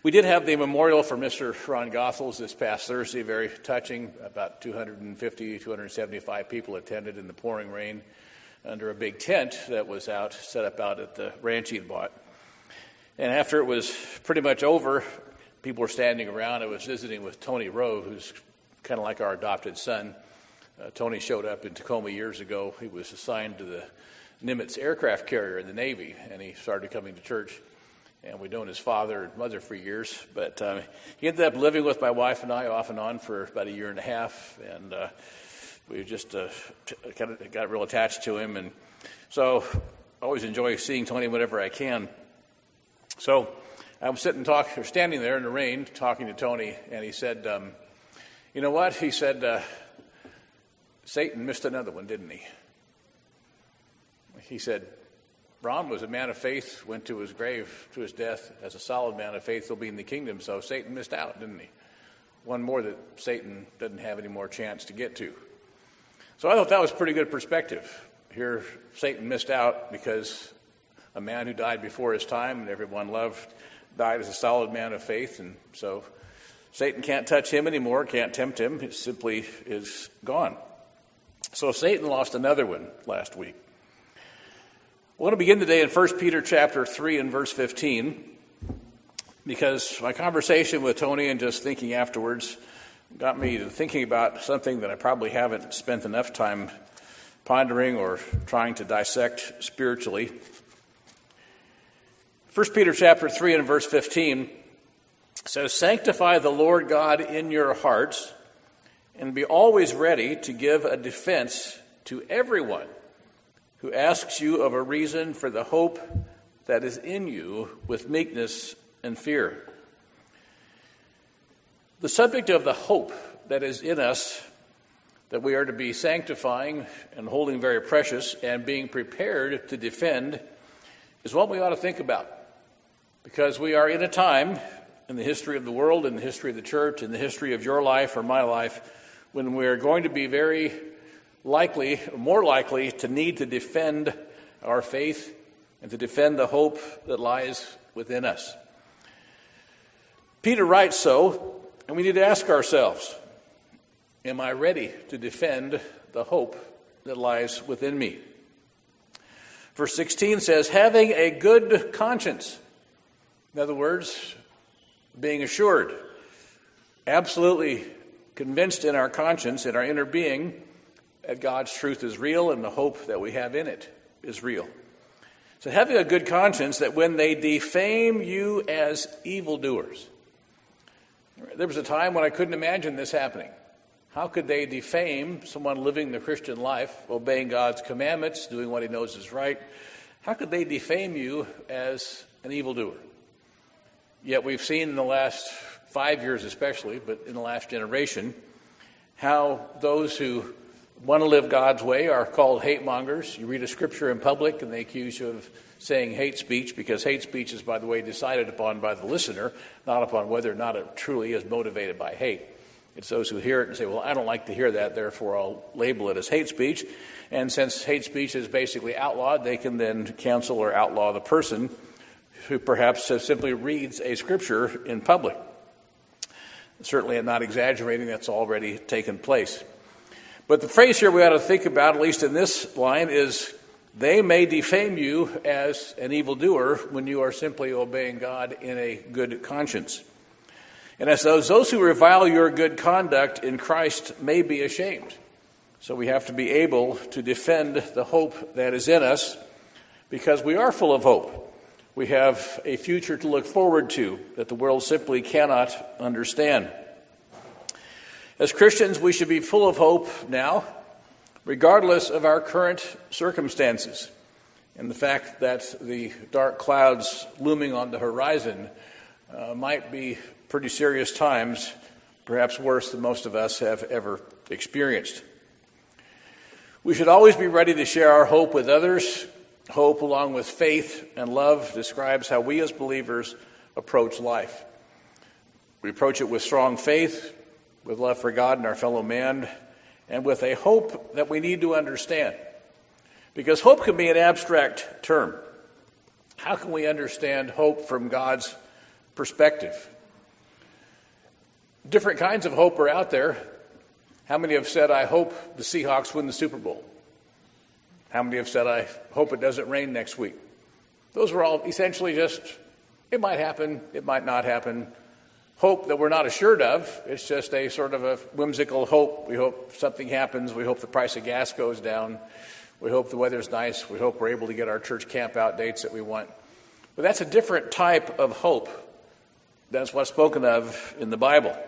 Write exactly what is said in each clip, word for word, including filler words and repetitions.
We did have the memorial for Mister Ron Goethals this past Thursday, very touching. About two hundred fifty, two hundred seventy-five people attended in the pouring rain under a big tent that was out, set up out at the ranch he'd bought. And after it was pretty much over, people were standing around. I was visiting with Tony Rowe, who's kind of like our adopted son. Uh, Tony showed up in Tacoma years ago. He was assigned to the Nimitz aircraft carrier in the Navy, and he started coming to church. And we'd known his father and mother for years. But uh, he ended up living with my wife and I off and on for about a year and a half. And uh, we just uh, t- kind of got real attached to him. And so I always enjoy seeing Tony whenever I can. So I was sitting talk, or standing there in the rain talking to Tony, and he said, um, you know what? He said, uh, Satan missed another one, didn't he? He said, Ron was a man of faith, went to his grave, to his death as a solid man of faith. He'll be in the kingdom, so Satan missed out, didn't he? One more that Satan doesn't have any more chance to get to. So I thought that was pretty good perspective. Here, Satan missed out because a man who died before his time and everyone loved died as a solid man of faith, and so Satan can't touch him anymore, can't tempt him. It simply is gone. So Satan lost another one last week. I want to begin today in First Peter chapter three and verse fifteen, because my conversation with Tony and just thinking afterwards got me to thinking about something that I probably haven't spent enough time pondering or trying to dissect spiritually. First Peter chapter three and verse fifteen says, "Sanctify the Lord God in your hearts, and be always ready to give a defense to everyone who asks you of a reason for the hope that is in you with meekness and fear." The subject of the hope that is in us, that we are to be sanctifying and holding very precious and being prepared to defend, is what we ought to think about. Because we are in a time in the history of the world, in the history of the church, in the history of your life or my life, when we are going to be very likely, more likely, to need to defend our faith and to defend the hope that lies within us. Peter writes so, and we need to ask ourselves, am I ready to defend the hope that lies within me? Verse sixteen says, having a good conscience. In other words, being assured, absolutely convinced in our conscience, in our inner being, that God's truth is real and the hope that we have in it is real. So having a good conscience that when they defame you as evildoers. There was a time when I couldn't imagine this happening. How could they defame someone living the Christian life, obeying God's commandments, doing what he knows is right? How could they defame you as an evildoer? Yet we've seen in the last five years especially, but in the last generation, how those who want to live God's way are called hate mongers. You read a scripture in public and they accuse you of saying hate speech, because hate speech is, by the way, decided upon by the listener, not upon whether or not it truly is motivated by hate. It's those who hear it and say, well, I don't like to hear that, therefore I'll label it as hate speech. And since hate speech is basically outlawed, they can then cancel or outlaw the person who perhaps simply reads a scripture in public. Certainly I'm not exaggerating, that's already taken place. But the phrase here we ought to think about, at least in this line, is they may defame you as an evildoer when you are simply obeying God in a good conscience. And as those, those who revile your good conduct in Christ may be ashamed. So we have to be able to defend the hope that is in us, because we are full of hope. We have a future to look forward to that the world simply cannot understand. As Christians, we should be full of hope now, regardless of our current circumstances and the fact that the dark clouds looming on the horizon uh, might be pretty serious times, perhaps worse than most of us have ever experienced. We should always be ready to share our hope with others. Hope, along with faith and love, describes how we as believers approach life. We approach it with strong faith, with love for God and our fellow man, and with a hope that we need to understand. Because hope can be an abstract term. How can we understand hope from God's perspective? Different kinds of hope are out there. How many have said, I hope the Seahawks win the Super Bowl? How many have said, I hope it doesn't rain next week? Those were all essentially just, it might happen, it might not happen. Hope that we're not assured of. It's just a sort of a whimsical hope. We hope something happens. We hope the price of gas goes down. We hope the weather's nice. We hope we're able to get our church camp out dates that we want. But that's a different type of hope. That's what's spoken of in the Bible.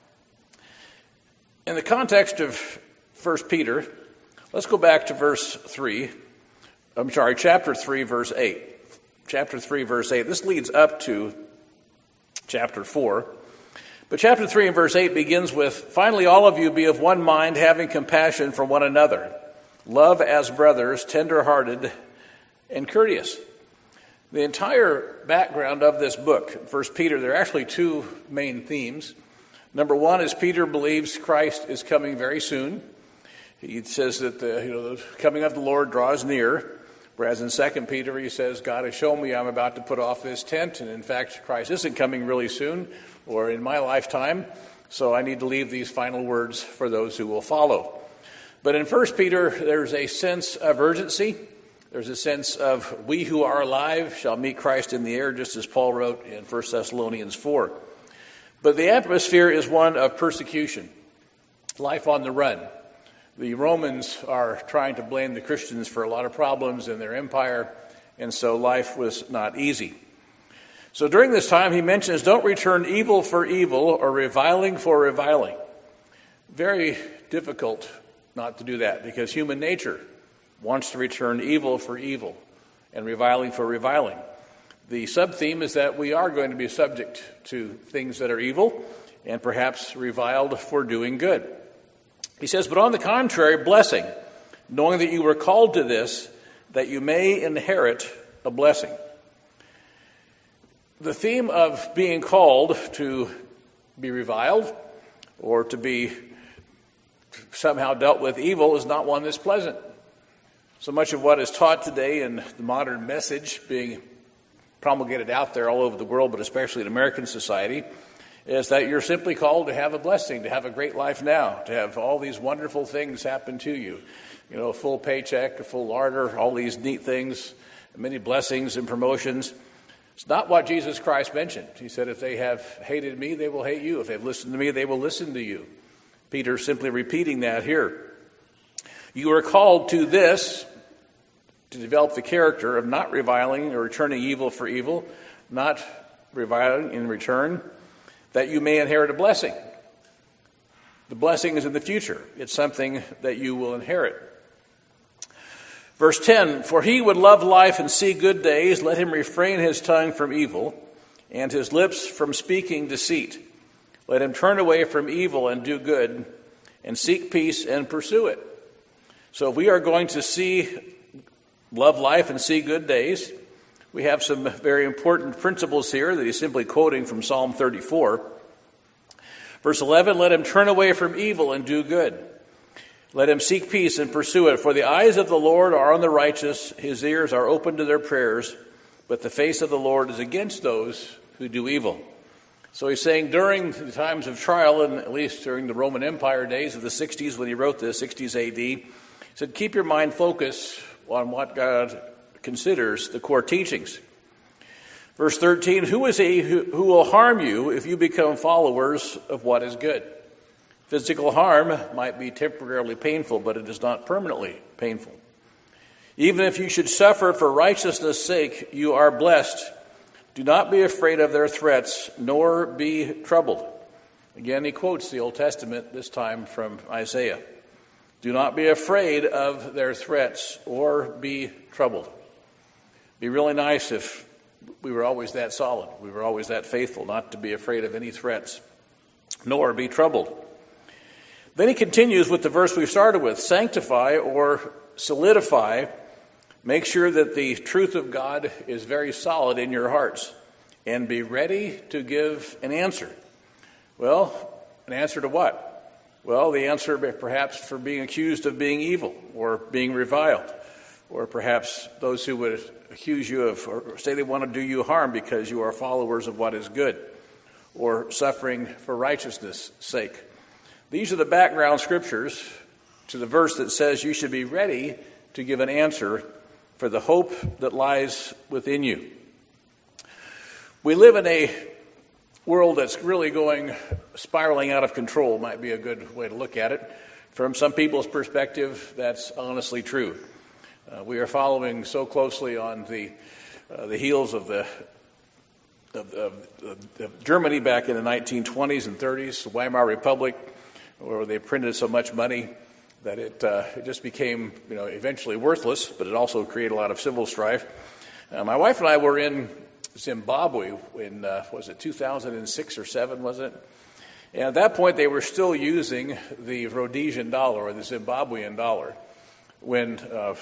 In the context of First Peter, let's go back to verse three. I'm sorry, chapter three, verse eight. Chapter three, verse eight. This leads up to chapter four. But chapter three and verse eight begins with, finally all of you be of one mind, having compassion for one another. Love as brothers, tender-hearted, and courteous. The entire background of this book, First Peter, there are actually two main themes. Number one is Peter believes Christ is coming very soon. He says that the, you know, the coming of the Lord draws near. Whereas in Second Peter he says, God has shown me I'm about to put off this tent, and in fact Christ isn't coming really soon or in my lifetime, so I need to leave these final words for those who will follow. But in First Peter there's a sense of urgency. There's a sense of we who are alive shall meet Christ in the air, just as Paul wrote in First Thessalonians four. But the atmosphere is one of persecution, life on the run. The Romans are trying to blame the Christians for a lot of problems in their empire, and so life was not easy. So during this time, he mentions, don't return evil for evil or reviling for reviling. Very difficult not to do that, because human nature wants to return evil for evil and reviling for reviling. The sub-theme is that we are going to be subject to things that are evil and perhaps reviled for doing good. He says, but on the contrary, blessing, knowing that you were called to this, that you may inherit a blessing. The theme of being called to be reviled or to be somehow dealt with evil is not one that's pleasant. So much of what is taught today in the modern message being promulgated out there all over the world, but especially in American society, is that you're simply called to have a blessing, to have a great life now, to have all these wonderful things happen to you. You know, a full paycheck, a full larder, all these neat things, many blessings and promotions. It's not what Jesus Christ mentioned. He said, if they have hated me, they will hate you. If they've listened to me, they will listen to you. Peter's simply repeating that here. You are called to this, to develop the character of not reviling or returning evil for evil, not reviling in return, that you may inherit a blessing. The blessing is in the future. It's something that you will inherit. Verse ten, for he would love life and see good days, let him refrain his tongue from evil and his lips from speaking deceit. Let him turn away from evil and do good and seek peace and pursue it. So if we are going to see, love life and see good days, we have some very important principles here that he's simply quoting from Psalm thirty-four. Verse eleven, let him turn away from evil and do good. Let him seek peace and pursue it. For the eyes of the Lord are on the righteous, his ears are open to their prayers, but the face of the Lord is against those who do evil. So he's saying during the times of trial, and at least during the Roman Empire days of the sixties when he wrote this, sixties A D, he said, keep your mind focused on what God considers the core teachings. Verse thirteen, who is he who, who will harm you if you become followers of what is good? Physical harm might be temporarily painful, but it is not permanently painful. Even if you should suffer for righteousness' sake, you are blessed. Do not be afraid of their threats, nor be troubled. Again, he quotes the Old Testament, this time from Isaiah. Do not be afraid of their threats, or be troubled. It'd be really nice if we were always that solid. We were always that faithful, not to be afraid of any threats, nor be troubled. Then he continues with the verse we started with, sanctify or solidify. Make sure that the truth of God is very solid in your hearts, and be ready to give an answer. Well, an answer to what? Well, the answer perhaps for being accused of being evil or being reviled, or perhaps those who would accuse you of or say they want to do you harm because you are followers of what is good, or suffering for righteousness' sake. These are the background scriptures to the verse that says you should be ready to give an answer for the hope that lies within you. We live in a world that's really going spiraling out of control, might be a good way to look at it. From some people's perspective, that's honestly true. Uh, we are following so closely on the uh, the heels of the of, of, of, of Germany back in the nineteen twenties and thirties, the Weimar Republic, where they printed so much money that it uh, it just became, you know, eventually worthless, but it also created a lot of civil strife. Uh, my wife and I were in Zimbabwe in, uh, was it two thousand six or seven, was it? And at that point, they were still using the Rhodesian dollar, or the Zimbabwean dollar, when uh,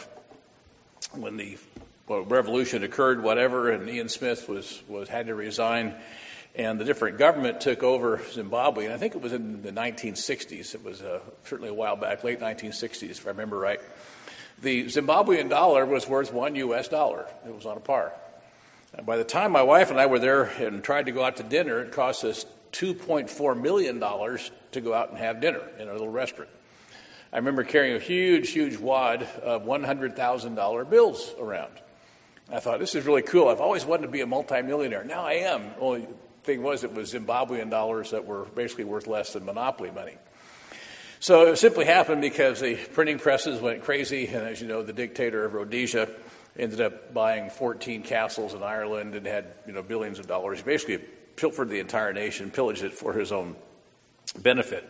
when the well, revolution occurred, whatever, and Ian Smith was, was had to resign, and the different government took over Zimbabwe, and I think it was in the nineteen sixties. It was uh, certainly a while back, late nineteen sixties, if I remember right. The Zimbabwean dollar was worth one U S dollar. It was on a par. And by the time my wife and I were there and tried to go out to dinner, it cost us two point four million dollars to go out and have dinner in a little restaurant. I remember carrying a huge, huge wad of one hundred thousand dollars bills around. I thought, this is really cool. I've always wanted to be a multimillionaire. Now I am. Only thing was, it was Zimbabwean dollars that were basically worth less than monopoly money. So it simply happened because the printing presses went crazy, and as you know, the dictator of Rhodesia ended up buying fourteen castles in Ireland and had, you know, billions of dollars. He basically pilfered the entire nation, pillaged it for his own benefit.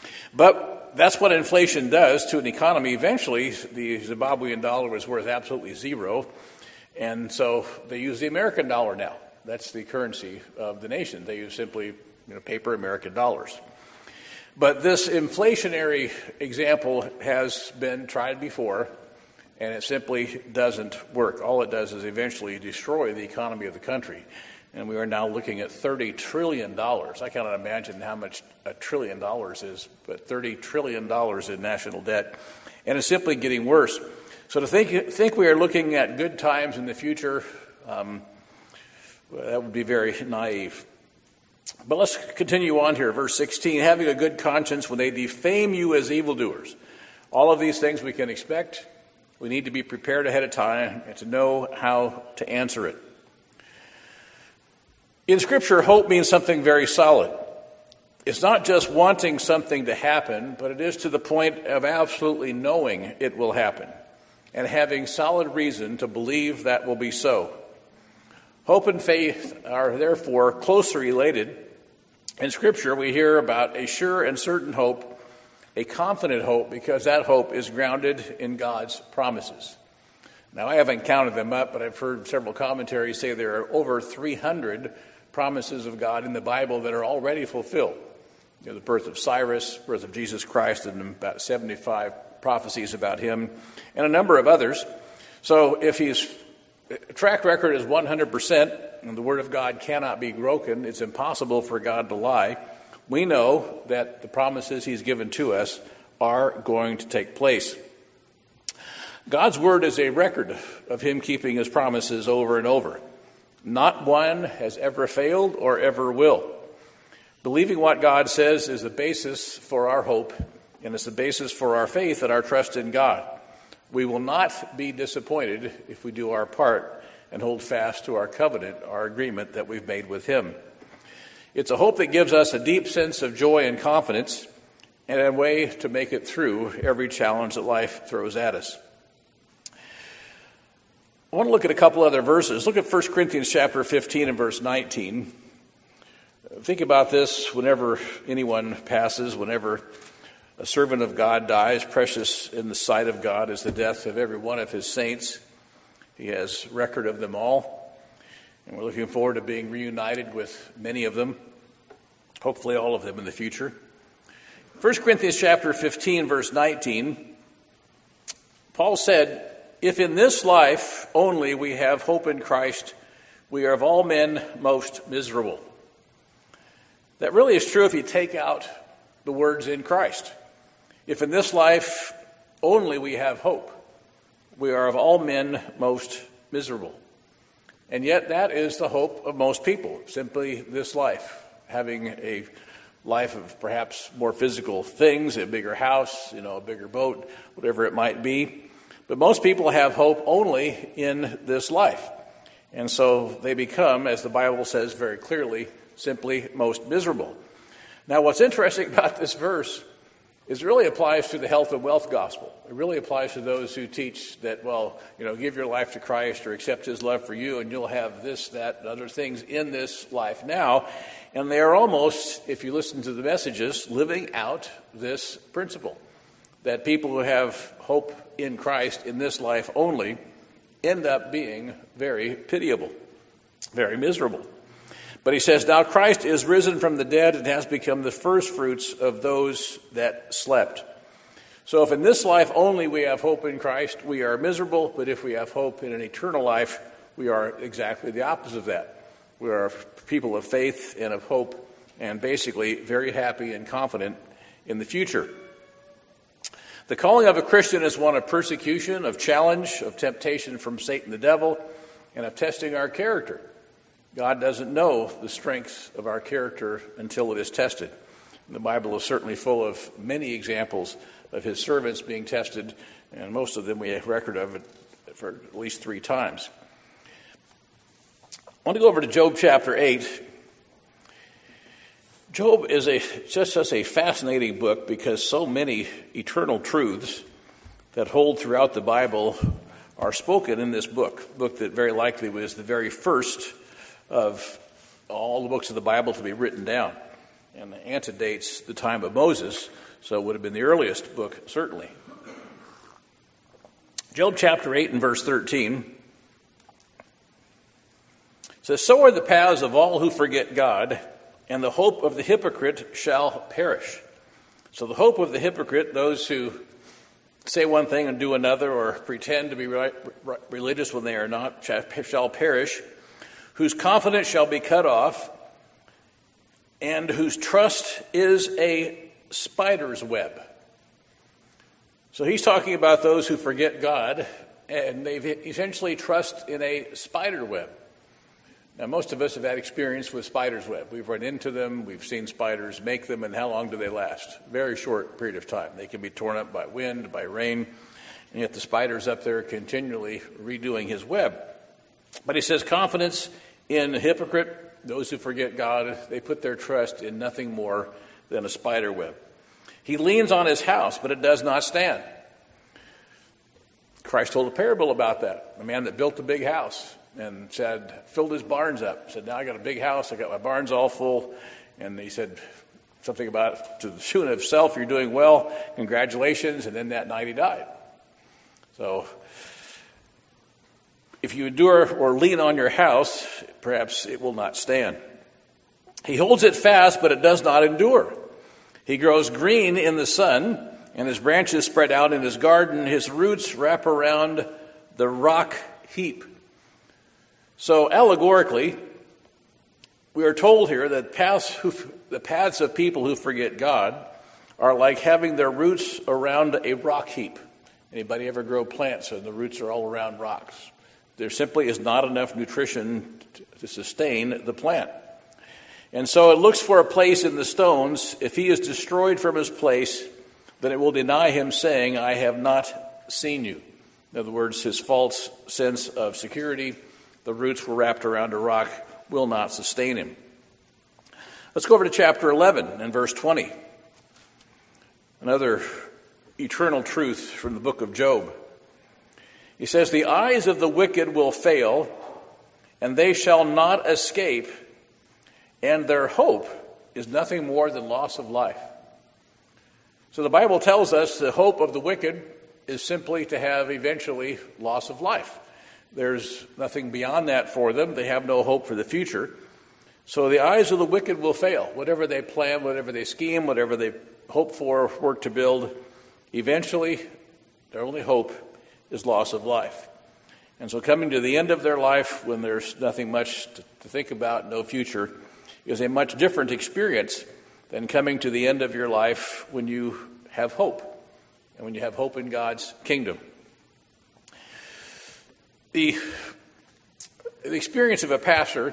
But that's what inflation does to an economy. Eventually, the Zimbabwean dollar was worth absolutely zero, and so they use the American dollar now. That's the currency of the nation. They use simply, you know, paper American dollars. But this inflationary example has been tried before, and it simply doesn't work. All it does is eventually destroy the economy of the country. And we are now looking at thirty trillion dollars. I cannot imagine how much a trillion dollars is, but thirty trillion dollars in national debt. And it's simply getting worse. So to think, think we are looking at good times in the future, um, well, that would be very naive. But let's continue on here. Verse sixteen, having a good conscience when they defame you as evildoers. All of these things we can expect. We need to be prepared ahead of time and to know how to answer it. In Scripture, hope means something very solid. It's not just wanting something to happen, but it is to the point of absolutely knowing it will happen and having solid reason to believe that will be so. Hope and faith are therefore closely related. In Scripture, we hear about a sure and certain hope, a confident hope, because that hope is grounded in God's promises. Now, I haven't counted them up, but I've heard several commentaries say there are over three hundred promises of God in the Bible that are already fulfilled. You know, the birth of Cyrus, birth of Jesus Christ, and about seventy-five prophecies about him, and a number of others. So if his track record is one hundred percent, and the Word of God cannot be broken, it's impossible for God to lie, we know that the promises he's given to us are going to take place. God's Word is a record of him keeping his promises over and over. Not one has ever failed or ever will. Believing what God says is the basis for our hope, and it's the basis for our faith and our trust in God. We will not be disappointed if we do our part and hold fast to our covenant, our agreement that we've made with him. It's a hope that gives us a deep sense of joy and confidence, and a way to make it through every challenge that life throws at us. I want to look at a couple other verses. Look at First Corinthians chapter fifteen and verse nineteen. Think about this whenever anyone passes, whenever a servant of God dies. Precious in the sight of God is the death of every one of his saints. He has record of them all. And we're looking forward to being reunited with many of them, hopefully all of them in the future. First Corinthians chapter fifteen, verse nineteen, Paul said, if in this life only we have hope in Christ, we are of all men most miserable. That really is true if you take out the words in Christ. If in this life only we have hope, we are of all men most miserable. And yet that is the hope of most people, simply this life. having a life of perhaps more physical things, a bigger house, you know, a bigger boat, whatever it might be. But most people have hope only in this life. And so they become, as the Bible says very clearly, simply most miserable. Now, what's interesting about this verse is it really applies to the health and wealth gospel. It really applies to those who teach that, well, you know, give your life to Christ or accept his love for you and you'll have this, that, and other things in this life now. And they are almost, if you listen to the messages, living out this principle that people who have hope in Christ in this life only end up being very pitiable, very miserable. But he says, now Christ is risen from the dead and has become the first fruits of those that slept. So if in this life only we have hope in Christ, we are miserable. But if we have hope in an eternal life, we are exactly the opposite of that. We are people of faith and of hope and basically very happy and confident in the future. The calling of a Christian is one of persecution, of challenge, of temptation from Satan the devil, and of testing our character. God doesn't know the strength of our character until it is tested. And the Bible is certainly full of many examples of his servants being tested, and most of them we have record of it for at least three times. I want to go over to Job chapter eight. Job is a just such a fascinating book because so many eternal truths that hold throughout the Bible are spoken in this book, a book that very likely was the very first of all the books of the Bible to be written down, and antedates the time of Moses, so it would have been the earliest book, certainly. Job chapter eight and verse thirteen says, so are the paths of all who forget God, and the hope of the hypocrite shall perish. So the hope of the hypocrite, those who say one thing and do another, or pretend to be right, right, religious when they are not, shall perish, whose confidence shall be cut off, and whose trust is a spider's web. So he's talking about those who forget God, and they essentially trust in a spider web. Now, most of us have had experience with spider's web. We've run into them, we've seen spiders make them, and how long do they last? Very short period of time. They can be torn up by wind, by rain, and yet the spider's up there continually redoing his web. But he says confidence in a hypocrite, those who forget God, they put their trust in nothing more than a spider web. He leans on his house, but it does not stand. Christ told a parable about that. A man that built a big house and said, filled his barns up. Said, now I got a big house, I got my barns all full. And he said something about, to the tune of self, you're doing well, congratulations. And then that night he died. So if you endure or lean on your house, perhaps it will not stand. He holds it fast, but it does not endure. He grows green in the sun, and his branches spread out in his garden. His roots wrap around the rock heap. So allegorically, we are told here that paths who, the paths of people who forget God are like having their roots around a rock heap. Anybody ever grow plants and the roots are all around rocks? There simply is not enough nutrition to sustain the plant. And so it looks for a place in the stones. If he is destroyed from his place, then it will deny him, saying, I have not seen you. In other words, his false sense of security, the roots were wrapped around a rock, will not sustain him. Let's go over to chapter eleven and verse twenty. Another eternal truth from the book of Job. He says, the eyes of the wicked will fail, and they shall not escape, and their hope is nothing more than loss of life. So the Bible tells us the hope of the wicked is simply to have eventually loss of life. There's nothing beyond that for them. They have no hope for the future. So the eyes of the wicked will fail. Whatever they plan, whatever they scheme, whatever they hope for, work to build, eventually their only hope is loss of life. And so coming to the end of their life when there's nothing much to, to think about, no future, is a much different experience than coming to the end of your life when you have hope, and when you have hope in God's kingdom. The, the experience of a pastor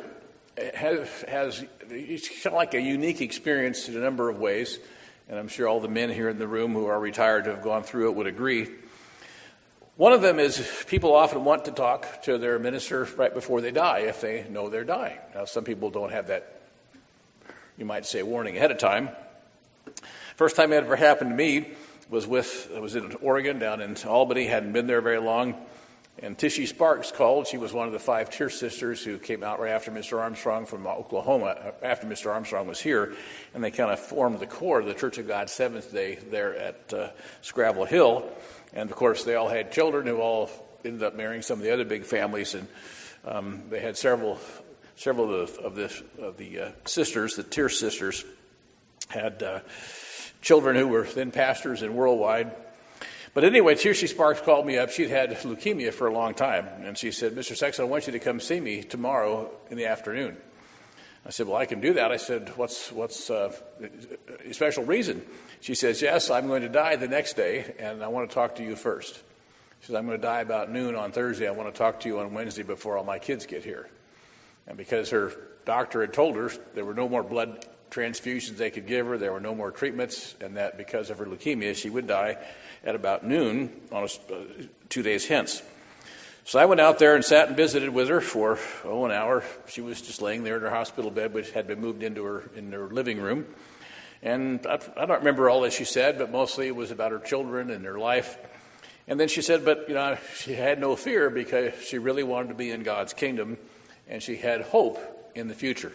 has, has it's kind of like a unique experience in a number of ways, and I'm sure all the men here in the room who are retired to have gone through it would agree. One of them is people often want to talk to their minister right before they die if they know they're dying. Now, some people don't have that, you might say, warning ahead of time. First time it ever happened to me was with, I was in Oregon, down in Albany, hadn't been there very long, and Tishy Sparks called. She was one of the five Tear Sisters who came out right after Mister Armstrong from Oklahoma, after Mister Armstrong was here, and they kind of formed the core of the Church of God Seventh Day there at uh, Scrabble Hill. And, of course, they all had children who all ended up marrying some of the other big families, and um, they had several several of the, of the, of the uh, sisters, the Tear Sisters, had uh, children who were then pastors and worldwide. But anyway, Tishy Sparks called me up. She'd had leukemia for a long time, and she said, Mister Sexton, I want you to come see me tomorrow in the afternoon. I said, well, I can do that. I said, what's what's uh, a special reason? She says, yes, I'm going to die the next day, and I want to talk to you first. She says, I'm going to die about noon on Thursday. I want to talk to you on Wednesday before all my kids get here. And because her doctor had told her there were no more blood transfusions they could give her, there were no more treatments, and that because of her leukemia, she would die at about noon on a, uh, two days hence. So I went out there and sat and visited with her for, oh, an hour. She was just laying there in her hospital bed, which had been moved into her in her living room. And I, I don't remember all that she said, but mostly it was about her children and her life. And then she said, but, you know, she had no fear because she really wanted to be in God's kingdom, and she had hope in the future.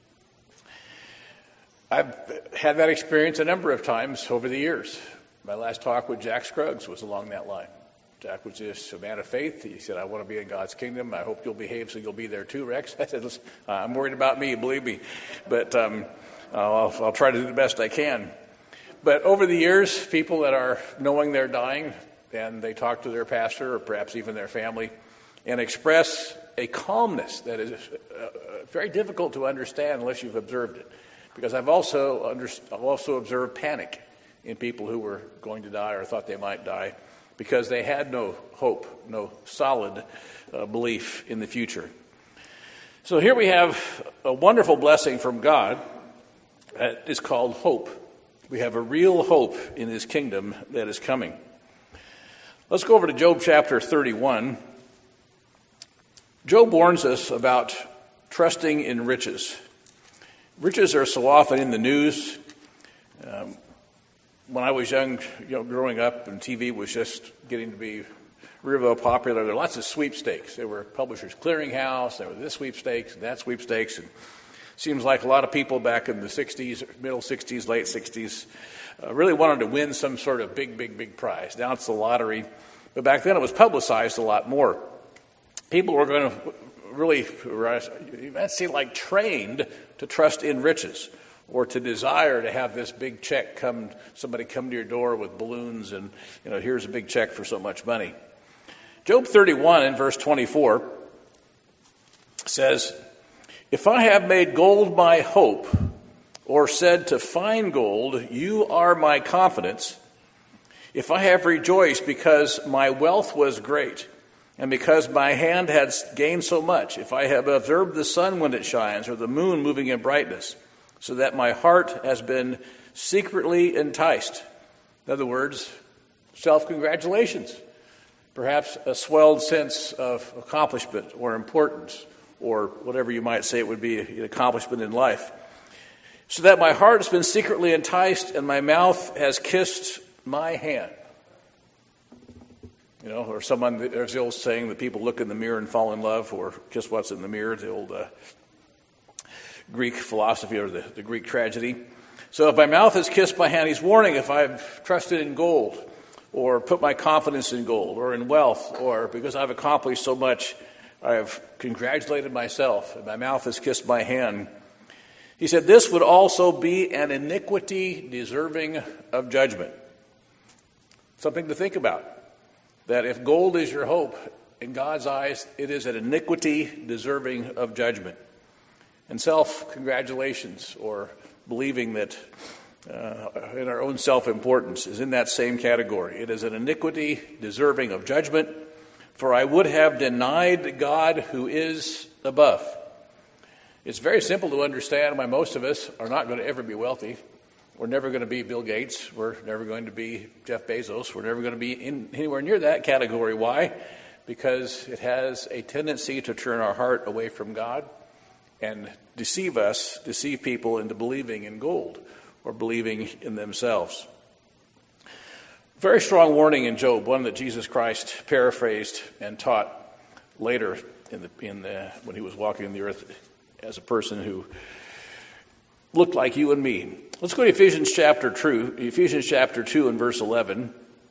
I've had that experience a number of times over the years. My last talk with Jack Scruggs was along that line. Jack was just a man of faith. He said, I want to be in God's kingdom. I hope you'll behave so you'll be there too, Rex. I said, listen, I'm worried about me, believe me. But um, I'll, I'll try to do the best I can. But over the years, people that are knowing they're dying, and they talk to their pastor or perhaps even their family and express a calmness that is uh, very difficult to understand unless you've observed it. Because I've also, under, I've also observed panic in people who were going to die or thought they might die because they had no hope, no solid uh, belief in the future. So here we have a wonderful blessing from God that is called hope. We have a real hope in his kingdom that is coming. Let's go over to Job chapter thirty-one. Job warns us about trusting in riches. Riches are so often in the news. Um, when I was young, you know, growing up, and T V was just getting to be real popular, there were lots of sweepstakes. There were Publishers Clearinghouse, there were this sweepstakes and that sweepstakes. And it seems like a lot of people back in the sixties, middle sixties, late sixties, uh, really wanted to win some sort of big, big, big prize. Now it's the lottery. But back then it was publicized a lot more. People were going to really, let's say, like trained to trust in riches or to desire to have this big check come, somebody come to your door with balloons and, you know, here's a big check for so much money. Job thirty-one in verse twenty-four says, if I have made gold my hope or said to fine gold, you are my confidence, if I have rejoiced because my wealth was great, and because my hand had gained so much, if I have observed the sun when it shines, or the moon moving in brightness, so that my heart has been secretly enticed. In other words, self-congratulations. Perhaps a swelled sense of accomplishment or importance, or whatever you might say it would be an accomplishment in life. So that my heart has been secretly enticed, and my mouth has kissed my hand. You know, or someone, there's the old saying that people look in the mirror and fall in love, or kiss what's in the mirror, the old uh, Greek philosophy or the, the Greek tragedy. So if my mouth has kissed my hand, he's warning if I've trusted in gold, or put my confidence in gold, or in wealth, or because I've accomplished so much, I've congratulated myself, and my mouth has kissed my hand. He said, this would also be an iniquity deserving of judgment. Something to think about. That if gold is your hope, in God's eyes, it is an iniquity deserving of judgment. And self-congratulations, or believing that uh, in our own self-importance, is in that same category. It is an iniquity deserving of judgment, for I would have denied God who is above. It's very simple to understand why most of us are not going to ever be wealthy. We're never going to be Bill Gates. We're never going to be Jeff Bezos. We're never going to be in anywhere near that category. Why? Because it has a tendency to turn our heart away from God and deceive us, deceive people into believing in gold or believing in themselves. Very strong warning in Job, one that Jesus Christ paraphrased and taught later in the, in the, when he was walking the earth as a person who looked like you and me. Let's go to Ephesians chapter two, Ephesians chapter two and verse eleven.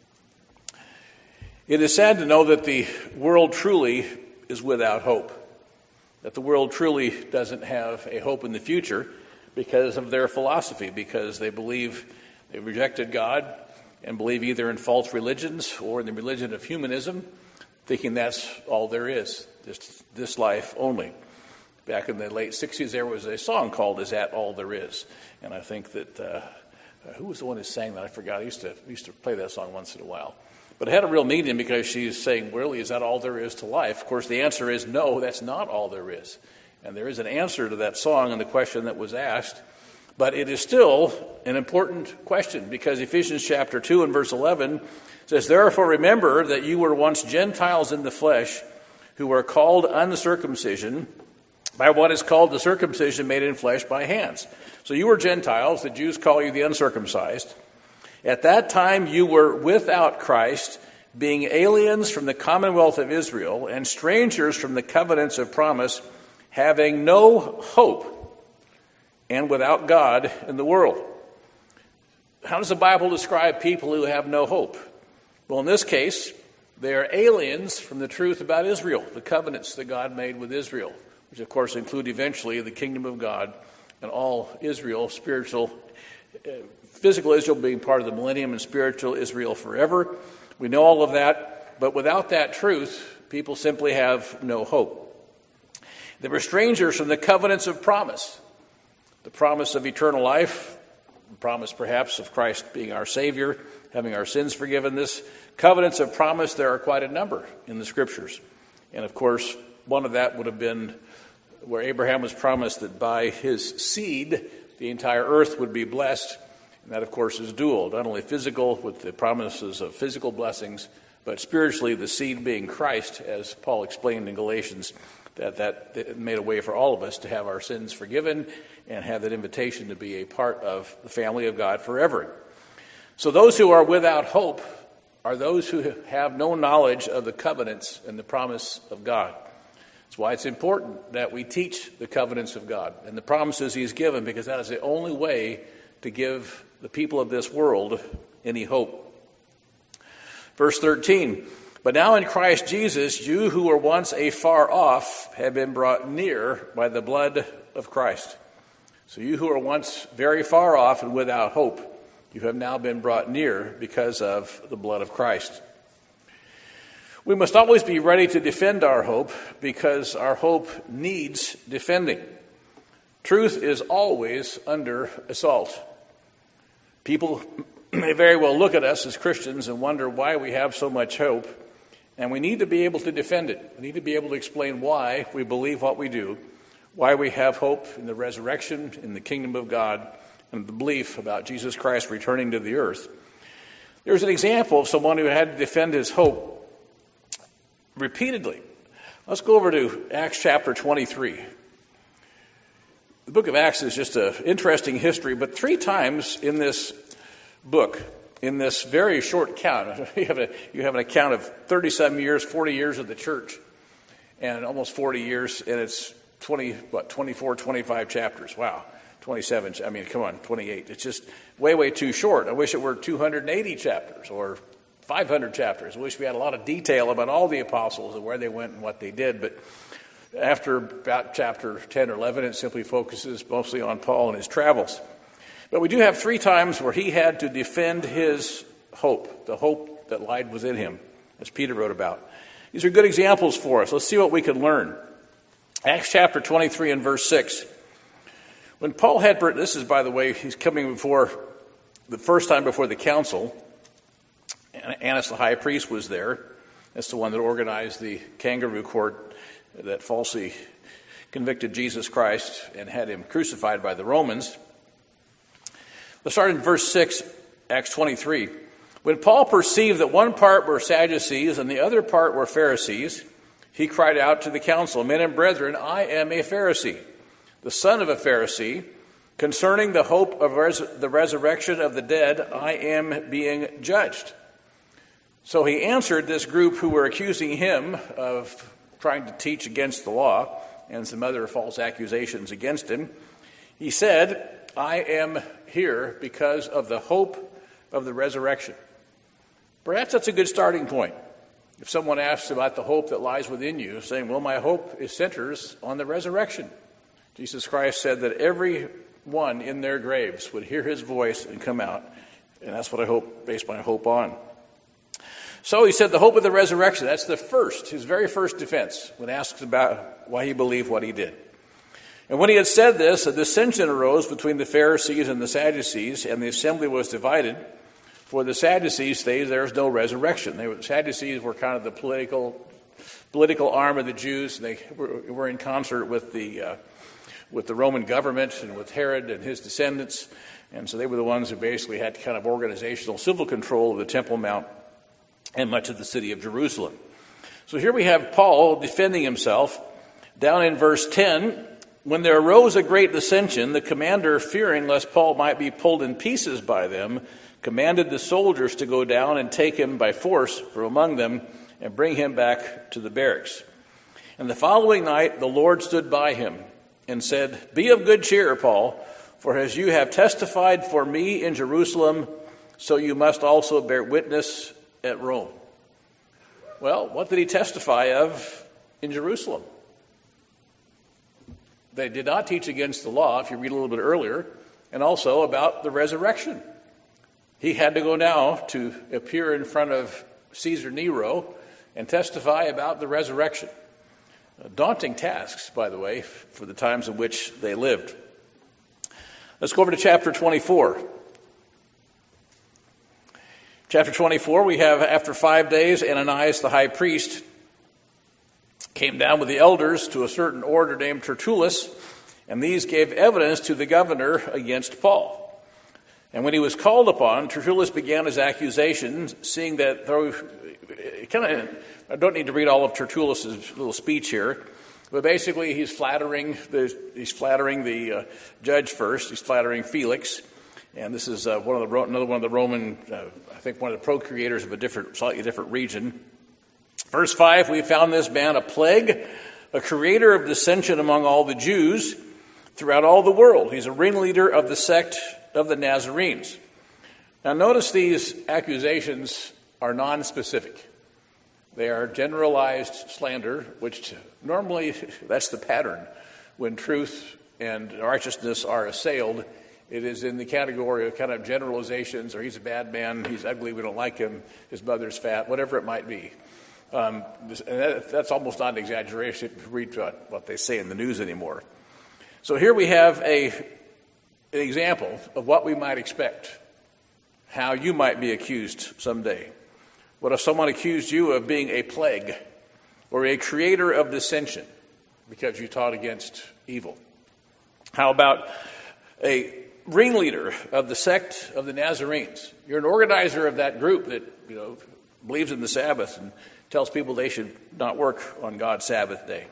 It is sad to know that the world truly is without hope, that the world truly doesn't have a hope in the future because of their philosophy, because they believe they rejected God and believe either in false religions or in the religion of humanism, thinking that's all there is, this, this life only. Back in the late sixties, there was a song called "Is That All There Is?" And I think that, uh, who was the one who sang that? I forgot. I used to, I used to play that song once in a while. But it had a real meaning because she's saying, really, is that all there is to life? Of course, the answer is no, that's not all there is. And there is an answer to that song and the question that was asked. But it is still an important question because Ephesians chapter two and verse eleven says, "Therefore remember that you were once Gentiles in the flesh, who were called uncircumcision by what is called the circumcision made in flesh by hands." So you were Gentiles, the Jews call you the uncircumcised. At that time you were without Christ, being aliens from the commonwealth of Israel and strangers from the covenants of promise, having no hope and without God in the world. How does the Bible describe people who have no hope? Well, in this case, they are aliens from the truth about Israel, the covenants that God made with Israel, which of course include eventually the kingdom of God and all Israel, spiritual, uh, physical Israel being part of the millennium and spiritual Israel forever. We know all of that, but without that truth, people simply have no hope. They were strangers from the covenants of promise, the promise of eternal life, the promise perhaps of Christ being our Savior, having our sins forgiven. This covenants of promise, there are quite a number in the Scriptures. And of course, one of that would have been where Abraham was promised that by his seed, the entire earth would be blessed. And that, of course, is dual, not only physical with the promises of physical blessings, but spiritually the seed being Christ, as Paul explained in Galatians, that that made a way for all of us to have our sins forgiven and have that invitation to be a part of the family of God forever. So those who are without hope are those who have no knowledge of the covenants and the promise of God. That's why it's important that we teach the covenants of God and the promises he's given, because that is the only way to give the people of this world any hope. Verse thirteen, "But now in Christ Jesus, you who were once afar off have been brought near by the blood of Christ." So you who were once very far off and without hope, you have now been brought near because of the blood of Christ. We must always be ready to defend our hope because our hope needs defending. Truth is always under assault. People may very well look at us as Christians and wonder why we have so much hope, and we need to be able to defend it. We need to be able to explain why we believe what we do, why we have hope in the resurrection, in the kingdom of God, and the belief about Jesus Christ returning to the earth. There's an example of someone who had to defend his hope repeatedly. Let's go over to Acts chapter twenty-three. The book of Acts is just an interesting history, but three times in this book, in this very short account, you have, a, you have an account of thirty-seven years, forty years of the church, and almost forty years, and it's twenty, what, twenty-four, twenty-five chapters. Wow. twenty-seven, I mean, come on, twenty-eight. It's just way, way too short. I wish it were two hundred eighty chapters or five hundred chapters. I wish we had a lot of detail about all the apostles and where they went and what they did. But after about chapter ten or eleven, it simply focuses mostly on Paul and his travels. But we do have three times where he had to defend his hope, the hope that lied within him, as Peter wrote about. These are good examples for us. Let's see what we can learn. Acts chapter twenty-three and verse six. When Paul had, this is, by the way, he's coming before, the first time before the council. Annas the high priest was there. That's the one that organized the kangaroo court that falsely convicted Jesus Christ and had him crucified by the Romans. Let's start in verse six, Acts twenty-three. When Paul perceived that one part were Sadducees and the other part were Pharisees, he cried out to the council, "Men and brethren, I am a Pharisee, the son of a Pharisee. Concerning the hope of res- the resurrection of the dead, I am being judged." So he answered this group who were accusing him of trying to teach against the law and some other false accusations against him. He said, "I am here because of the hope of the resurrection." Perhaps that's a good starting point. If someone asks about the hope that lies within you, saying, well, my hope is centers on the resurrection. Jesus Christ said that every one in their graves would hear his voice and come out. And that's what I hope, base my hope on. So he said the hope of the resurrection. That's the first, his very first defense when asked about why he believed what he did. And when he had said this, a dissension arose between the Pharisees and the Sadducees, and the assembly was divided. For the Sadducees say there's no resurrection. The Sadducees were kind of the political political arm of the Jews. They were, were in concert with the uh, with the Roman government and with Herod and his descendants. And so they were the ones who basically had kind of organizational civil control of the Temple Mount and much of the city of Jerusalem. So here we have Paul defending himself. Down in verse ten, when there arose a great dissension, the commander, fearing lest Paul might be pulled in pieces by them, commanded the soldiers to go down and take him by force from among them and bring him back to the barracks. And the following night the Lord stood by him and said, "Be of good cheer, Paul, for as you have testified for me in Jerusalem, so you must also bear witness at Rome." Well, what did he testify of in Jerusalem? They did not teach against the law, if you read a little bit earlier, and also about the resurrection. He had to go now to appear in front of Caesar Nero and testify about the resurrection. Daunting tasks, by the way, for the times in which they lived. Let's go over to chapter twenty-four. Chapter twenty-four, we have, after five days, Ananias the high priest came down with the elders to a certain order named Tertullus, and these gave evidence to the governor against Paul. And when he was called upon, Tertullus began his accusations, seeing that though kind of, I don't need to read all of Tertullus's little speech here, but basically he's flattering the he's flattering the uh, judge first. He's flattering Felix, and this is uh, one of the another one of the Roman, uh, I think one of the procurators of a different, slightly different region. Verse five: we found this man a plague, a creator of dissension among all the Jews throughout all the world. He's a ringleader of the sect of the Nazarenes. Now notice these accusations are non-specific. They are generalized slander, which normally that's the pattern. When truth and righteousness are assailed, it is in the category of kind of generalizations, or he's a bad man, he's ugly, we don't like him, his mother's fat, whatever it might be. Um, and that, that's almost not an exaggeration if you read what, what they say in the news anymore. So here we have a an example of what we might expect, how you might be accused someday. What if someone accused you of being a plague or a creator of dissension because you taught against evil? How about a ringleader of the sect of the Nazarenes? You're an organizer of that group that, you know, believes in the Sabbath and tells people they should not work on God's Sabbath day.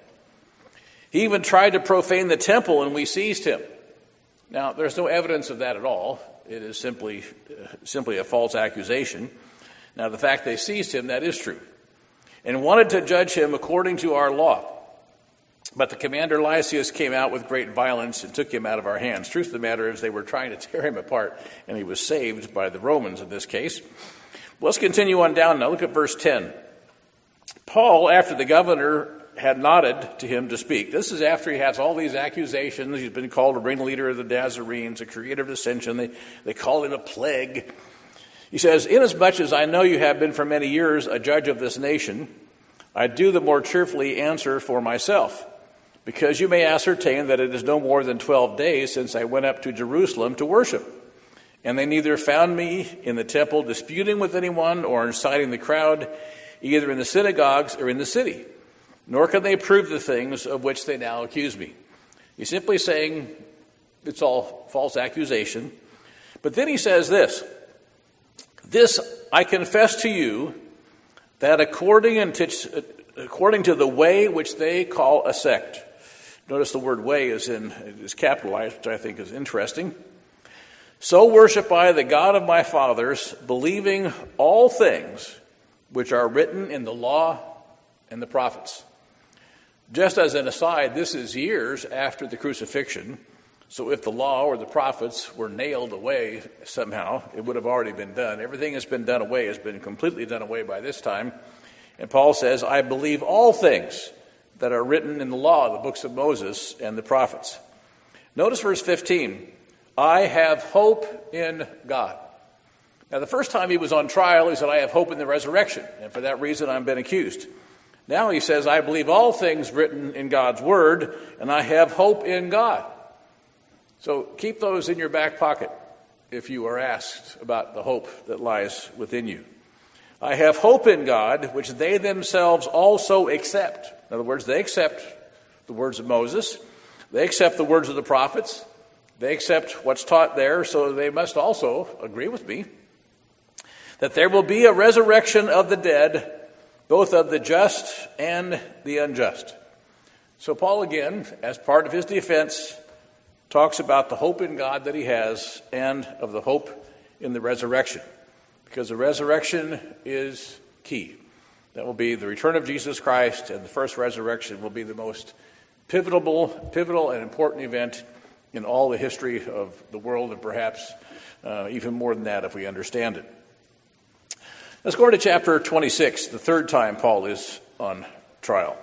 He even tried to profane the temple, and we seized him. Now, there's no evidence of that at all. It is simply uh, simply a false accusation. Now, the fact they seized him, that is true, and wanted to judge him according to our law. But the commander Lysias came out with great violence and took him out of our hands. Truth of the matter is they were trying to tear him apart, and he was saved by the Romans in this case. Let's continue on down now. Look at verse ten. Paul, after the governor had nodded to him to speak. This is after he has all these accusations. He's been called a ringleader of the Nazarenes, a creator of dissension. They, they call him a plague. He says, "Inasmuch as I know you have been for many years a judge of this nation, I do the more cheerfully answer for myself, because you may ascertain that it is no more than twelve days since I went up to Jerusalem to worship. And they neither found me in the temple disputing with anyone or inciting the crowd, either in the synagogues or in the city. nor can they prove the things of which they now accuse me. He's simply saying it's all false accusation. But then he says this, this I confess to you, that according to, according to the way which they call a sect. Notice the word way is in is capitalized, which I think is interesting. So worship I the God of my fathers, believing all things which are written in the law and the prophets. Just as an aside, this is years after the crucifixion. So if the law or the prophets were nailed away somehow, it would have already been done. Everything that's been done away has been completely done away by this time. And Paul says, I believe all things that are written in the law, the books of Moses and the prophets. Notice verse fifteen. I have hope in God. Now, the first time he was on trial, he said, I have hope in the resurrection, and for that reason I've been accused. Now he says, I believe all things written in God's word, and I have hope in God. So keep those in your back pocket if you are asked about the hope that lies within you. I have hope in God, which they themselves also accept. In other words, they accept the words of Moses. They accept the words of the prophets. They accept what's taught there, so they must also agree with me that there will be a resurrection of the dead, both of the just and the unjust. So Paul, again, as part of his defense, talks about the hope in God that he has and of the hope in the resurrection, because the resurrection is key. That will be the return of Jesus Christ, and the first resurrection will be the most pivotal, pivotal and important event in all the history of the world, and perhaps uh, even more than that if we understand it. Let's go to chapter twenty-six, the third time Paul is on trial.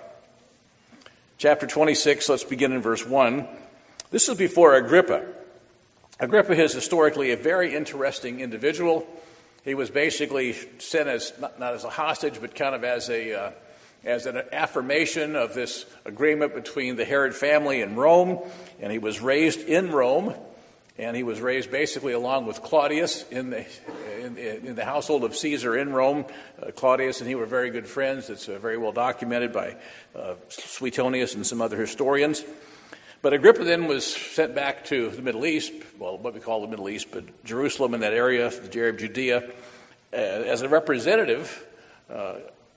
Chapter twenty-six, let's begin in verse one. This is before Agrippa. Agrippa is historically a very interesting individual. He was basically sent as, not, not as a hostage, but kind of as a uh, as an affirmation of this agreement between the Herod family and Rome. And he was raised in Rome, and he was raised basically along with Claudius in the in, in the household of Caesar in Rome. Uh, Claudius and he were very good friends. It's uh, very well documented by uh, Suetonius and some other historians. But Agrippa then was sent back to the Middle East, well, what we call the Middle East, but Jerusalem in that area, the area of Judea, uh, as a representative uh,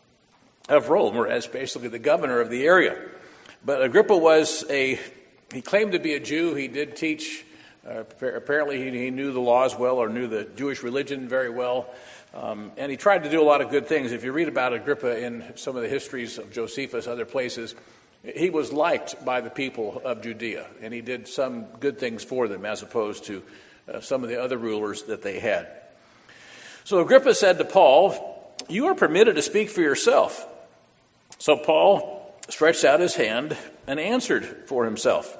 of Rome, or as basically the governor of the area. But Agrippa was a, he claimed to be a Jew. He did teach, uh, apparently he, he knew the laws well, or knew the Jewish religion very well. Um, and he tried to do a lot of good things. If you read about Agrippa in some of the histories of Josephus, other places, he was liked by the people of Judea, and he did some good things for them as opposed to uh, some of the other rulers that they had. So Agrippa said to Paul, you are permitted to speak for yourself. So Paul stretched out his hand and answered for himself.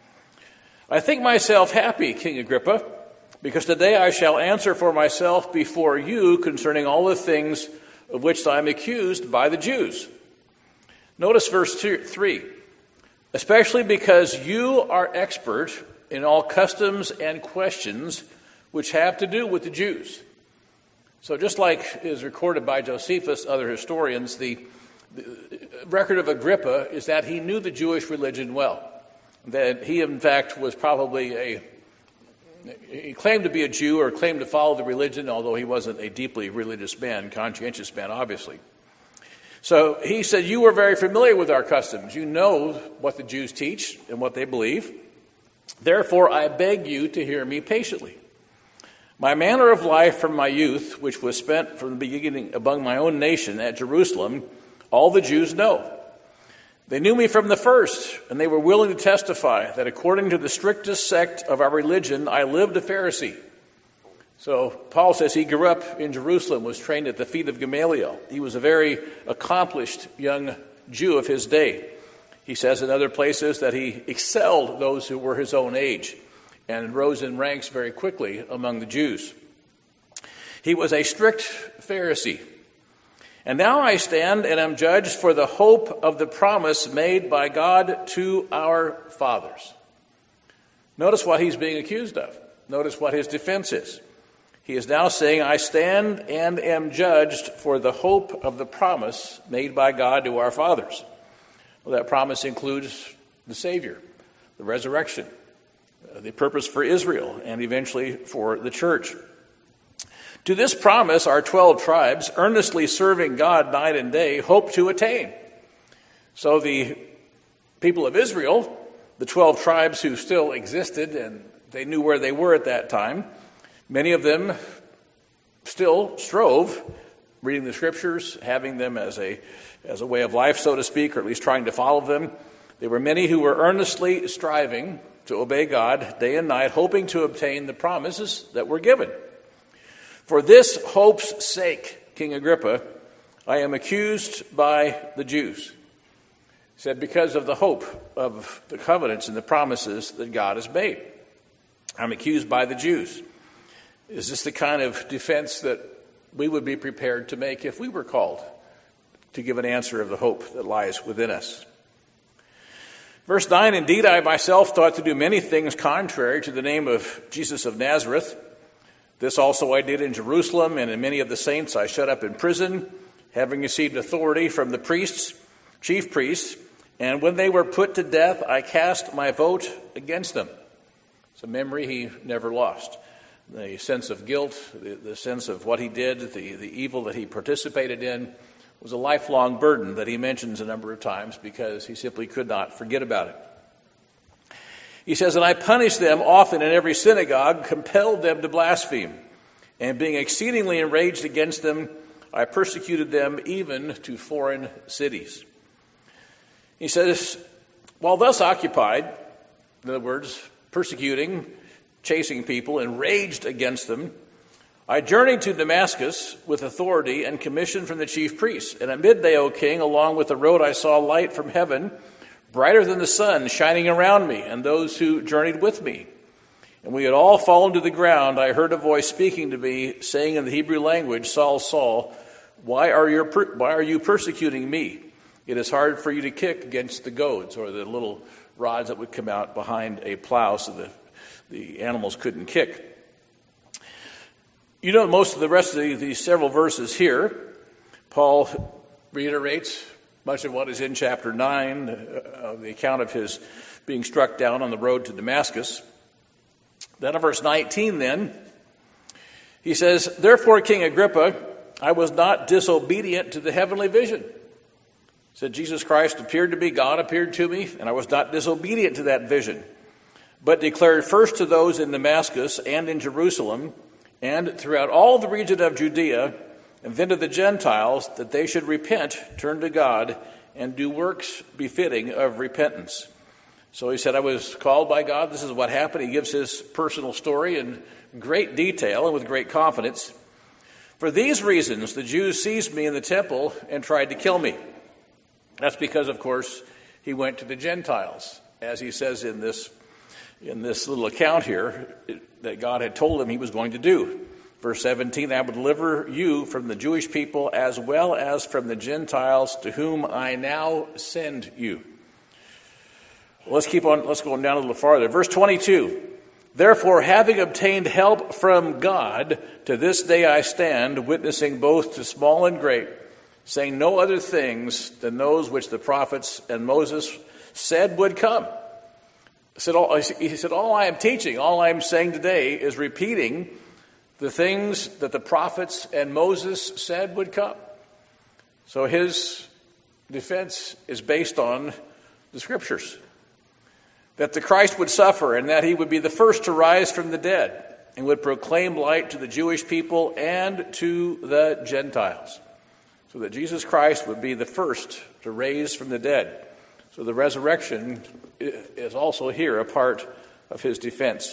I think myself happy, King Agrippa, because today I shall answer for myself before you concerning all the things of which I am accused by the Jews. Notice verse two, three. Especially because you are expert in all customs and questions which have to do with the Jews. So just like is recorded by Josephus, other historians, the, the record of Agrippa is that he knew the Jewish religion well. That he, in fact, was probably a, he claimed to be a Jew or claimed to follow the religion, although he wasn't a deeply religious man, conscientious man, obviously. So he said, you are very familiar with our customs. You know what the Jews teach and what they believe. Therefore, I beg you to hear me patiently. My manner of life from my youth, which was spent from the beginning among my own nation at Jerusalem, all the Jews know. They knew me from the first, and they were willing to testify that according to the strictest sect of our religion, I lived a Pharisee. So Paul says he grew up in Jerusalem, was trained at the feet of Gamaliel. He was a very accomplished young Jew of his day. He says in other places that he excelled those who were his own age and rose in ranks very quickly among the Jews. He was a strict Pharisee. And now I stand and am judged for the hope of the promise made by God to our fathers. Notice what he's being accused of. Notice what his defense is. He is now saying, I stand and am judged for the hope of the promise made by God to our fathers. Well, that promise includes the Savior, the resurrection, uh, the purpose for Israel, and eventually for the church. To this promise, our twelve tribes, earnestly serving God night and day, hope to attain. So the people of Israel, the twelve tribes who still existed, and they knew where they were at that time, many of them still strove, reading the scriptures, having them as a, as a way of life, so to speak, or at least trying to follow them. There were many who were earnestly striving to obey God day and night, hoping to obtain the promises that were given. For this hope's sake, King Agrippa, I am accused by the Jews. He said, because of the hope of the covenants and the promises that God has made. I'm accused by the Jews. Is this the kind of defense that we would be prepared to make if we were called to give an answer of the hope that lies within us? Verse nine, indeed, I myself thought to do many things contrary to the name of Jesus of Nazareth. This also I did in Jerusalem, and in many of the saints I shut up in prison, having received authority from the priests, chief priests, and when they were put to death, I cast my vote against them. It's a memory he never lost. The sense of guilt, the, the sense of what he did, the, the evil that he participated in, was a lifelong burden that he mentions a number of times because he simply could not forget about it. He says, and I punished them often in every synagogue, compelled them to blaspheme, and being exceedingly enraged against them, I persecuted them even to foreign cities. He says, while thus occupied, in other words, persecuting, chasing people, enraged against them, I journeyed to Damascus with authority and commission from the chief priests. And at midday, O king, along with the road I saw light from heaven, brighter than the sun, shining around me and those who journeyed with me. And we had all fallen to the ground. I heard a voice speaking to me, saying in the Hebrew language, Saul, Saul, why are you, why are you persecuting me? It is hard for you to kick against the goads, or the little rods that would come out behind a plow so that the animals couldn't kick. You know most of the rest of the, these several verses here. Paul reiterates much of what is in chapter nine, uh, the account of his being struck down on the road to Damascus. Then in verse nineteen then, he says, therefore, King Agrippa, I was not disobedient to the heavenly vision. He said, Jesus Christ appeared to me, God appeared to me, and I was not disobedient to that vision, but declared first to those in Damascus and in Jerusalem and throughout all the region of Judea, and then to the Gentiles, that they should repent, turn to God, and do works befitting of repentance. So he said, I was called by God. This is what happened. He gives his personal story in great detail and with great confidence. For these reasons, the Jews seized me in the temple and tried to kill me. That's because, of course, he went to the Gentiles, as he says in this in this little account here, that God had told him he was going to do. Verse seventeen, I will deliver you from the Jewish people as well as from the Gentiles to whom I now send you. Well, let's keep on, let's go down a little farther. Verse twenty-two, therefore, having obtained help from God, to this day I stand, witnessing both to small and great, saying no other things than those which the prophets and Moses said would come. He said, all, he said, all I am teaching, all I am saying today is repeating the things that the prophets and Moses said would come. So his defense is based on the scriptures. That the Christ would suffer and that he would be the first to rise from the dead and would proclaim light to the Jewish people and to the Gentiles. So that Jesus Christ would be the first to raise from the dead. So the resurrection is also here a part of his defense.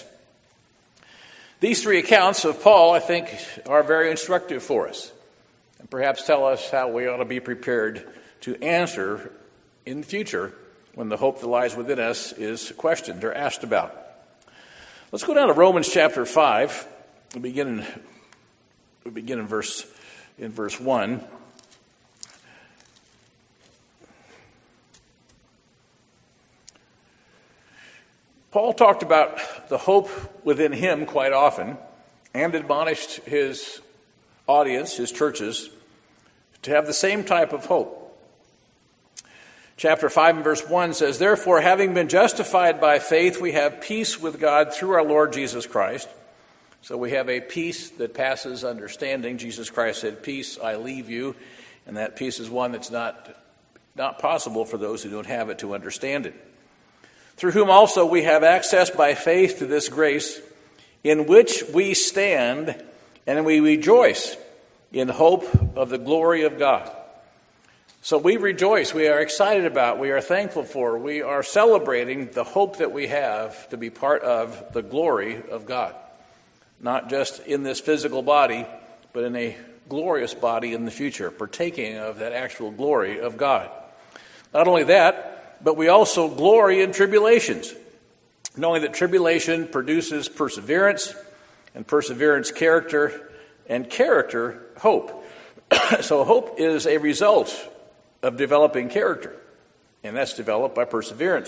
These three accounts of Paul, I think, are very instructive for us, and perhaps tell us how we ought to be prepared to answer in the future when the hope that lies within us is questioned or asked about. Let's go down to Romans chapter five. We begin in, we begin in verse in verse one. Paul talked about the hope within him quite often and admonished his audience, his churches, to have the same type of hope. Chapter five and verse one says, "Therefore, having been justified by faith, we have peace with God through our Lord Jesus Christ." So we have a peace that passes understanding. Jesus Christ said, "Peace I leave you," and that peace is one that's not, not possible for those who don't have it to understand it. "Through whom also we have access by faith to this grace, in which we stand, and we rejoice in hope of the glory of God." So we rejoice, we are excited about, we are thankful for, we are celebrating the hope that we have to be part of the glory of God. Not just in this physical body, but in a glorious body in the future, partaking of that actual glory of God. Not only that, but we also glory in tribulations, knowing that tribulation produces perseverance, and perseverance character, and character hope. So hope is a result of developing character, and that's developed by perseverance.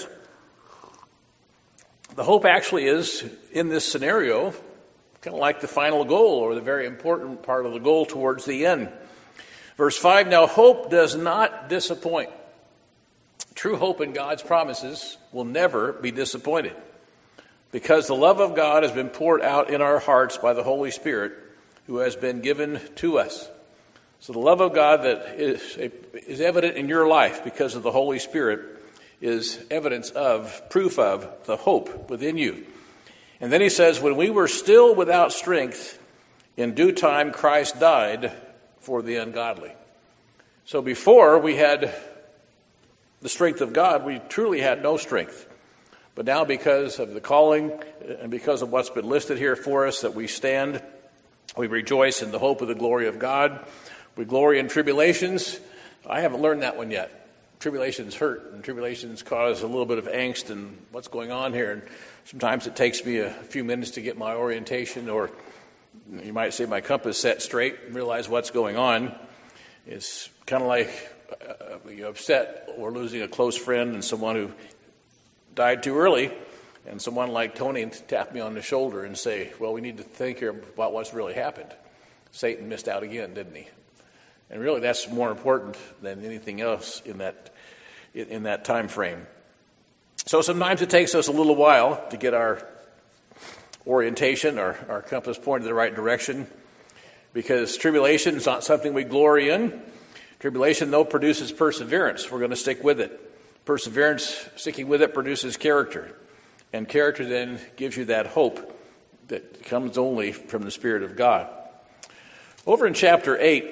The hope actually is, in this scenario, kind of like the final goal, or the very important part of the goal towards the end. Verse five, "Now hope does not disappoint." True hope in God's promises will never be disappointed, because the love of God has been poured out in our hearts by the Holy Spirit, who has been given to us. So the love of God that is, is evident in your life because of the Holy Spirit is evidence of, proof of, the hope within you. And then he says, "When we were still without strength, in due time Christ died for the ungodly." So before we had the strength of God, we truly had no strength. But now, because of the calling and because of what's been listed here for us, that we stand, we rejoice in the hope of the glory of God. We glory in tribulations. I haven't learned that one yet. Tribulations hurt, and tribulations cause a little bit of angst and what's going on here. And sometimes it takes me a few minutes to get my orientation, or you might say my compass set straight and realize what's going on. It's kind of like uh, you're upset or losing a close friend and someone who died too early, and someone like Tony tapped me on the shoulder and say, "Well, we need to think here about what's really happened. Satan missed out again, didn't he?" And really, that's more important than anything else in that in that time frame. So sometimes it takes us a little while to get our orientation, our, our compass pointed in the right direction, because tribulation is not something we glory in. Tribulation, though, produces perseverance. We're going to stick with it. Perseverance, sticking with it, produces character. And character then gives you that hope that comes only from the Spirit of God. Over in chapter eight,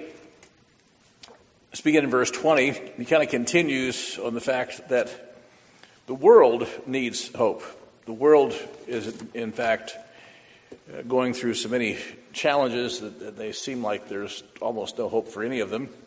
let's begin in verse twenty. He kind of continues on the fact that the world needs hope. The world is, in fact, going through so many challenges that they seem like there's almost no hope for any of them.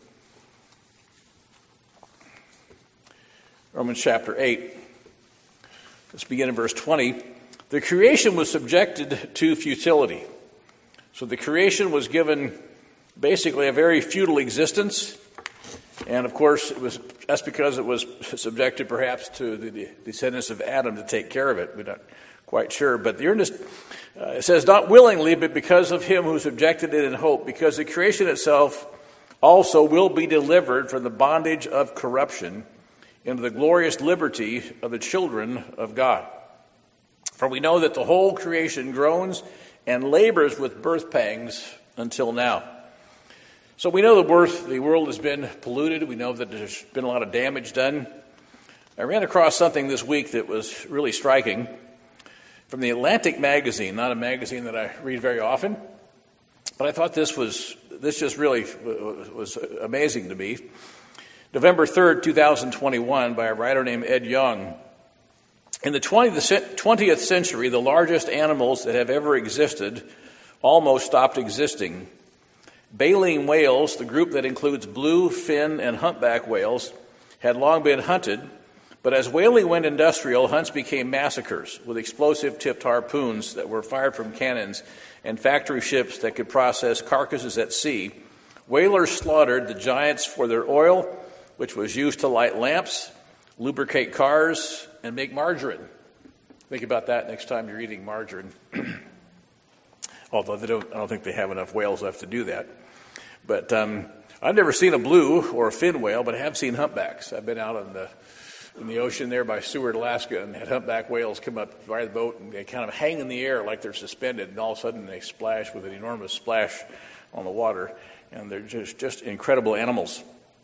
Romans chapter eight. Let's begin in verse twenty. "The creation was subjected to futility." So the creation was given basically a very futile existence. And of course, it was that's because it was subjected perhaps to the descendants of Adam to take care of it. We're not quite sure. But the earnest, uh, it says, "Not willingly, but because of him who subjected it in hope, because the creation itself also will be delivered from the bondage of corruption into the glorious liberty of the children of God. For we know that the whole creation groans and labors with birth pangs until now." So we know the world, the world has been polluted. We know that there's been a lot of damage done. I ran across something this week that was really striking from the Atlantic magazine, not a magazine that I read very often, but I thought this was this just really was amazing to me. November third, twenty twenty-one, by a writer named Ed Young. "In the twentieth century, the largest animals that have ever existed almost stopped existing. Baleen whales, the group that includes blue, fin, and humpback whales, had long been hunted, but as whaling went industrial, hunts became massacres with explosive-tipped harpoons that were fired from cannons and factory ships that could process carcasses at sea. Whalers slaughtered the giants for their oil, which was used to light lamps, lubricate cars, and make margarine." Think about that next time you're eating margarine. Although they don't, I don't think they have enough whales left to do that. But um, I've never seen a blue or a fin whale, but I have seen humpbacks. I've been out in the in the ocean there by Seward, Alaska, and had humpback whales come up by the boat, and they kind of hang in the air like they're suspended, and all of a sudden they splash with an enormous splash on the water, and they're just, just incredible animals.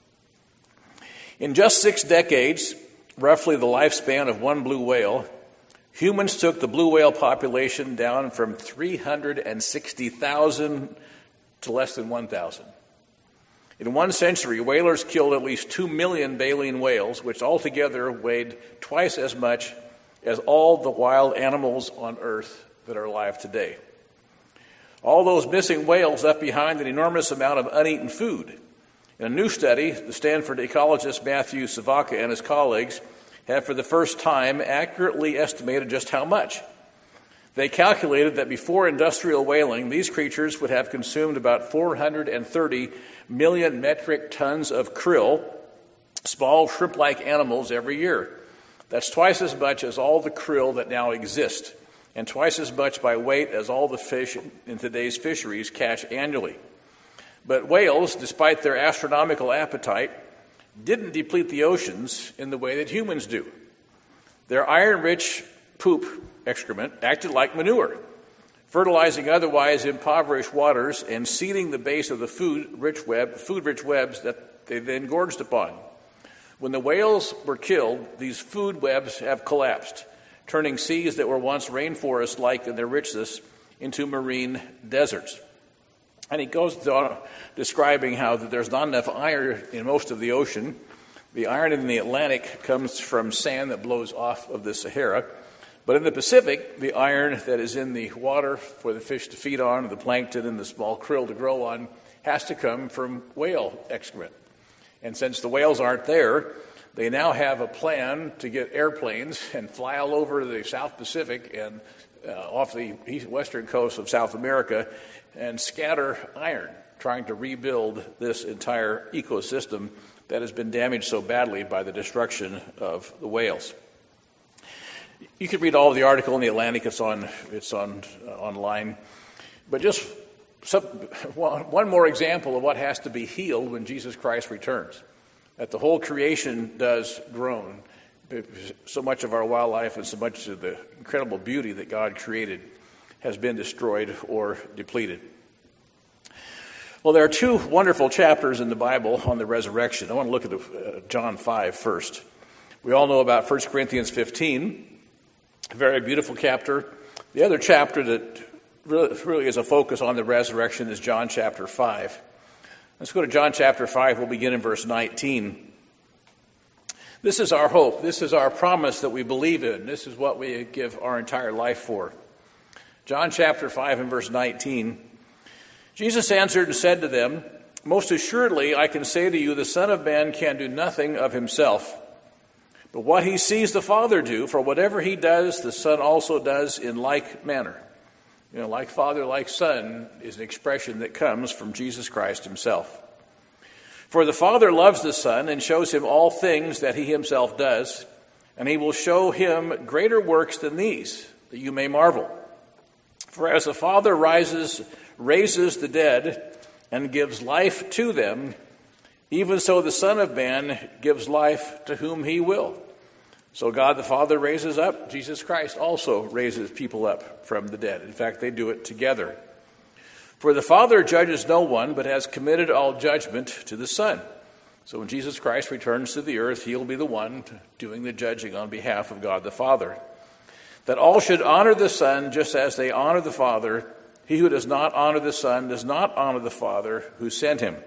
In just six decades, roughly the lifespan of one blue whale, humans took the blue whale population down from three hundred sixty thousand to less than one thousand. In one century, whalers killed at least two million baleen whales, which altogether weighed twice as much as all the wild animals on Earth that are alive today. All those missing whales left behind an enormous amount of uneaten food. In a new study, the Stanford ecologist Matthew Savoca and his colleagues have for the first time accurately estimated just how much. They calculated that before industrial whaling, these creatures would have consumed about four hundred thirty million metric tons of krill, small shrimp-like animals, every year. That's twice as much as all the krill that now exist, and twice as much by weight as all the fish in today's fisheries catch annually. But whales, despite their astronomical appetite, didn't deplete the oceans in the way that humans do. Their iron-rich poop excrement acted like manure, fertilizing otherwise impoverished waters and seeding the base of the food-rich web, food-rich webs that they then gorged upon. When the whales were killed, these food webs have collapsed, turning seas that were once rainforest-like in their richness into marine deserts. And he goes on describing how that there's not enough iron in most of the ocean. The iron in the Atlantic comes from sand that blows off of the Sahara. But in the Pacific, the iron that is in the water for the fish to feed on, the plankton and the small krill to grow on, has to come from whale excrement. And since the whales aren't there, they now have a plan to get airplanes and fly all over the South Pacific and uh, off the east, western coast of South America and scatter iron, trying to rebuild this entire ecosystem that has been damaged so badly by the destruction of the whales. You can read all of the article in the Atlantic. It's on it's on uh, online. But just some, one more example of what has to be healed when Jesus Christ returns. That the whole creation does groan. So much of our wildlife and so much of the incredible beauty that God created has been destroyed or depleted. Well, there are two wonderful chapters in the Bible on the resurrection. I want to look at the, uh, John five first. We all know about First Corinthians fifteen. A very beautiful chapter. The other chapter that really, really is a focus on the resurrection is John chapter five. Let's go to John chapter five. We'll begin in verse nineteen. This is our hope. This is our promise that we believe in. This is what we give our entire life for. John chapter five and verse nineteen. Jesus answered and said to them, "Most assuredly I can say to you, the Son of Man can do nothing of himself, but what he sees the Father do, for whatever he does, the Son also does in like manner." You know, like Father, like Son is an expression that comes from Jesus Christ himself. "For the Father loves the Son and shows him all things that he himself does, and he will show him greater works than these, that you may marvel. For as the Father rises, raises the dead and gives life to them, even so the Son of Man gives life to whom he will." So God the Father raises up. Jesus Christ also raises people up from the dead. In fact, they do it together. "For the Father judges no one, but has committed all judgment to the Son." So when Jesus Christ returns to the earth, he'll be the one doing the judging on behalf of God the Father. "That all should honor the Son just as they honor the Father. He who does not honor the Son does not honor the Father who sent him.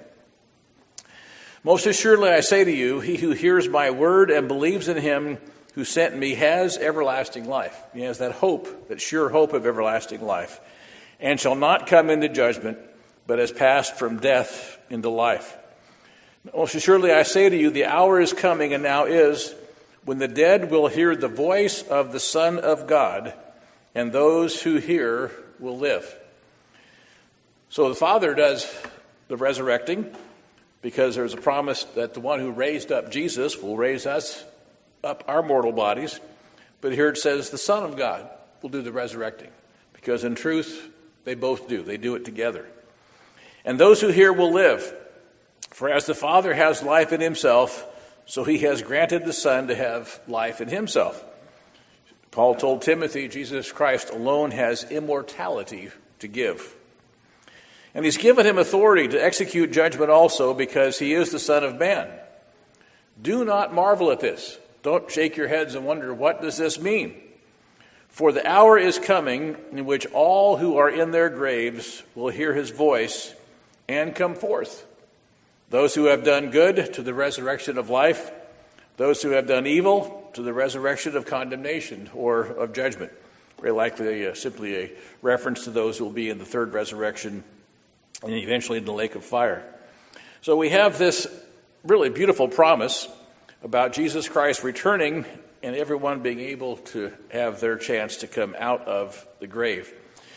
Most assuredly I say to you, he who hears my word and believes in him who sent me has everlasting life." He has that hope, that sure hope of everlasting life. "And shall not come into judgment, but has passed from death into life. Most assuredly I say to you, the hour is coming, and now is, when the dead will hear the voice of the Son of God, and those who hear will live." So the Father does the resurrecting, because there's a promise that the one who raised up Jesus will raise us up, our mortal bodies. But here it says the Son of God will do the resurrecting, because in truth, they both do. They do it together. "And those who hear will live. For as the Father has life in himself, so he has granted the Son to have life in himself. Paul told Timothy, Jesus Christ alone has immortality to give. And he's given him authority to execute judgment also, because he is the Son of Man. Do not marvel at this. Don't shake your heads and wonder, what does this mean? For the hour is coming in which all who are in their graves will hear his voice and come forth. Those who have done good, to the resurrection of life. Those who have done evil, to the resurrection of condemnation or of judgment. Very likely uh, simply a reference to those who will be in the third resurrection and eventually in the lake of fire. So we have this really beautiful promise about Jesus Christ returning and everyone being able to have their chance to come out of the grave.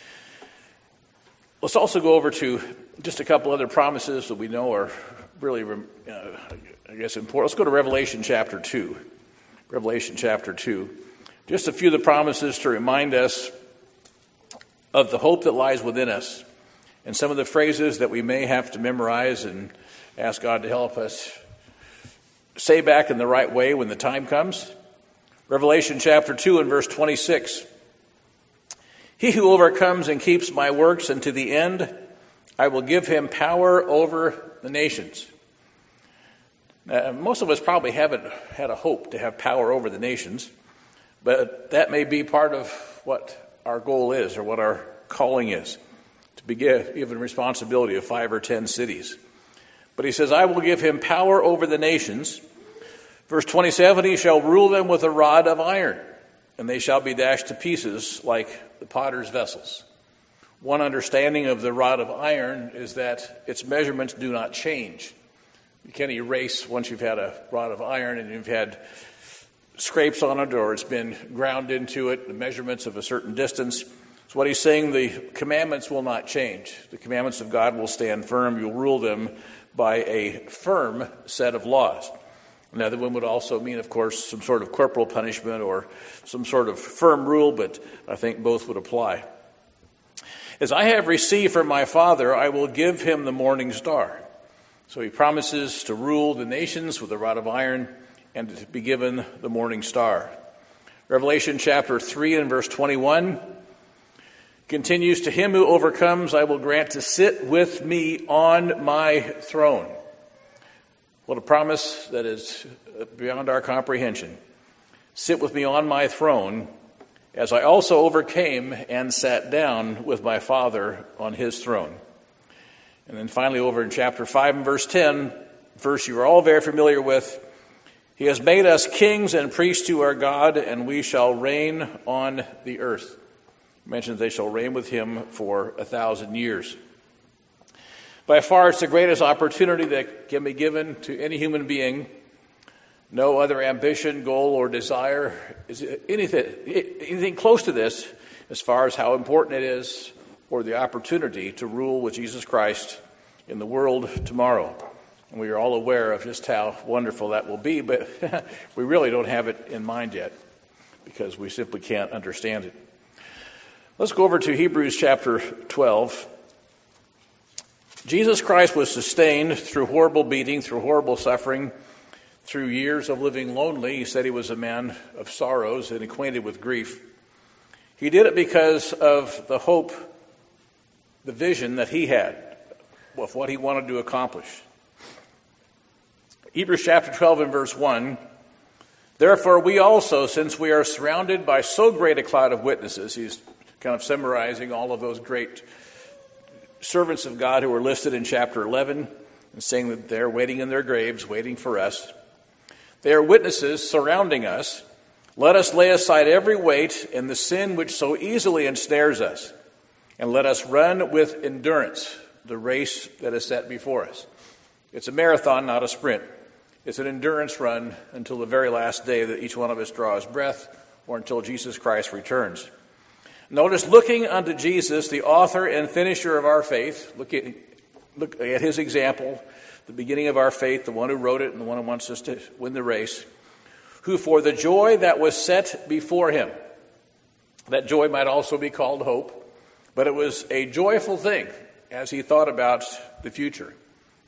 Let's also go over to just a couple other promises that we know are really, uh, I guess, important. Let's go to Revelation chapter two. Revelation chapter two. Just a few of the promises to remind us of the hope that lies within us, and some of the phrases that we may have to memorize and ask God to help us say back in the right way when the time comes. Revelation chapter two and verse twenty-six. He who overcomes and keeps my works unto the end, I will give him power over the nations. Now, most of us probably haven't had a hope to have power over the nations, but that may be part of what our goal is or what our calling is, to be given responsibility of five or ten cities. But he says, I will give him power over the nations. Verse twenty-seven, he shall rule them with a rod of iron, and they shall be dashed to pieces like the potter's vessels. One understanding of the rod of iron is that its measurements do not change. You can't erase once you've had a rod of iron and you've had scrapes on it or it's been ground into it, the measurements of a certain distance. So what he's saying, the commandments will not change. The commandments of God will stand firm. You'll rule them by a firm set of laws. Another one would also mean, of course, some sort of corporal punishment or some sort of firm rule, but I think both would apply. As I have received from my Father, I will give him the morning star. So he promises to rule the nations with a rod of iron and to be given the morning star. Revelation chapter three and verse twenty-one continues, to him who overcomes, I will grant to sit with me on my throne. What a promise that is beyond our comprehension. Sit with me on my throne, as I also overcame and sat down with my Father on his throne. And then finally over in chapter five and verse ten, verse you are all very familiar with, he has made us kings and priests to our God, and we shall reign on the earth. It mentions they shall reign with him for a thousand years. By far, it's the greatest opportunity that can be given to any human being. No other ambition, goal, or desire is anything, anything close to this as far as how important it is for the opportunity to rule with Jesus Christ in the world tomorrow. And we are all aware of just how wonderful that will be, but we really don't have it in mind yet because we simply can't understand it. Let's go over to Hebrews chapter twelve. Jesus Christ was sustained through horrible beating, through horrible suffering, through years of living lonely. He said he was a man of sorrows and acquainted with grief. He did it because of the hope, the vision that he had of what he wanted to accomplish. Hebrews chapter twelve and verse one, therefore we also, since we are surrounded by so great a cloud of witnesses, he's kind of summarizing all of those great servants of God who are listed in chapter eleven and saying that they're waiting in their graves, waiting for us. They are witnesses surrounding us. Let us lay aside every weight and the sin which so easily ensnares us, and let us run with endurance the race that is set before us. It's a marathon, not a sprint. It's an endurance run until the very last day that each one of us draws breath, or until Jesus Christ returns. Notice, looking unto Jesus, the author and finisher of our faith, look at, look at his example, the beginning of our faith, the one who wrote it and the one who wants us to win the race, who for the joy that was set before him, that joy might also be called hope, but it was a joyful thing as he thought about the future.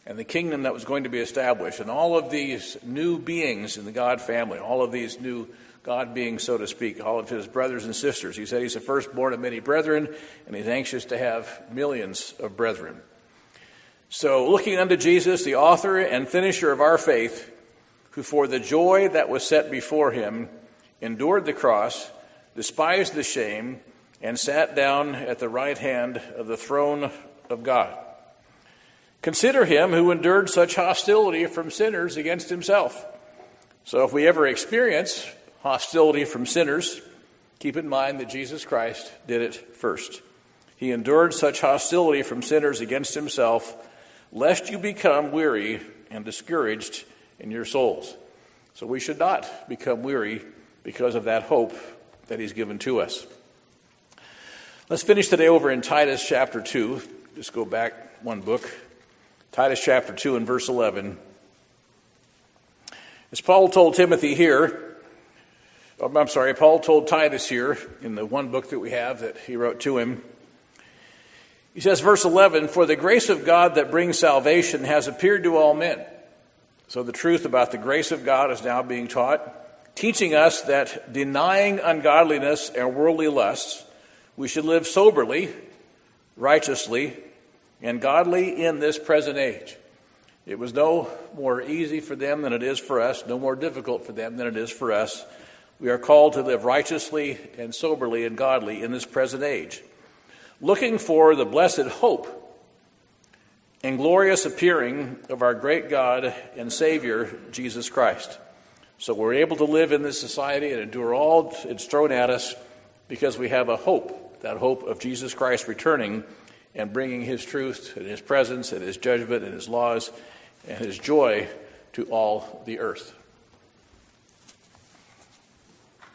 and the kingdom that was going to be established, and all of these new beings in the God family, all of these new God beings, so to speak, all of his brothers and sisters. He said he's the firstborn of many brethren, and he's anxious to have millions of brethren. So looking unto Jesus, the author and finisher of our faith, who for the joy that was set before him endured the cross, despised the shame, and sat down at the right hand of the throne of God. Consider him who endured such hostility from sinners against himself. So if we ever experience hostility from sinners, keep in mind that Jesus Christ did it first. He endured such hostility from sinners against himself, lest you become weary and discouraged in your souls. So we should not become weary because of that hope that he's given to us. Let's finish today over in Titus chapter two. Just go back one book. Titus chapter two and verse eleven. As Paul told Timothy here, oh, I'm sorry, Paul told Titus here in the one book that we have that he wrote to him. He says, verse eleven, "For the grace of God that brings salvation has appeared to all men." So the truth about the grace of God is now being taught, teaching us that denying ungodliness and worldly lusts, we should live soberly, righteously, and godly in this present age. It was no more easy for them than it is for us, no more difficult for them than it is for us. We are called to live righteously and soberly and godly in this present age, looking for the blessed hope and glorious appearing of our great God and Savior, Jesus Christ. So we're able to live in this society and endure all it's thrown at us because we have a hope, that hope of Jesus Christ returning and bringing his truth and his presence and his judgment and his laws and his joy to all the earth.